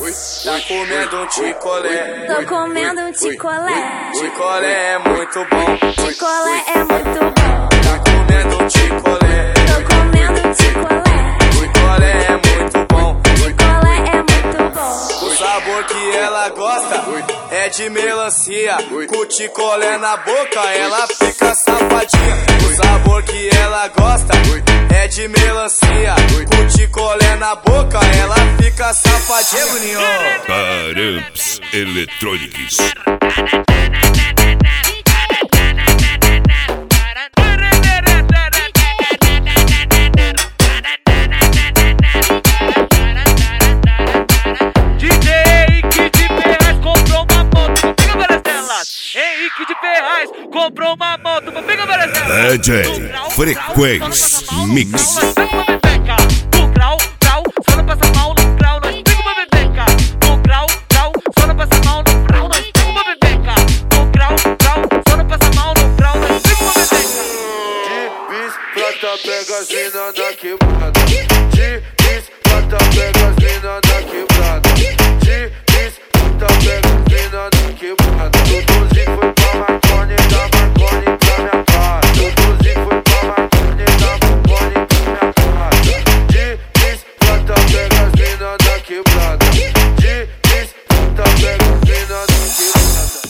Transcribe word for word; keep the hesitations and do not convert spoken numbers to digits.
tá comendo um ticolé. Tô comendo um ticolé. Ticolé é muito bom. Ticolé é muito bom. Tá comendo um ticolé. Tô comendo um ticolé. Ticolé é muito bom. Ticolé é muito bom. O sabor que ela gosta é de melancia. Com ticolé na boca ela fica safadinha. O sabor que ela gosta é de melancia. Com ticolé na boca ela fica safadinha. Paramps Electronics. Henrique de Ferraz comprou uma moto, vou pegar várias D J Frequência Mix. No grau, grau, só não passa mal no grau, nós pega uma bebeca. No grau, grau, só não passa mal no grau, nós pega uma bebeca. No grau, grau, só não passa mal no grau, nós pega uma bebeca. De bis, prata, pega as mina na quebrada. De bis, prata, pega as mina na quebrada.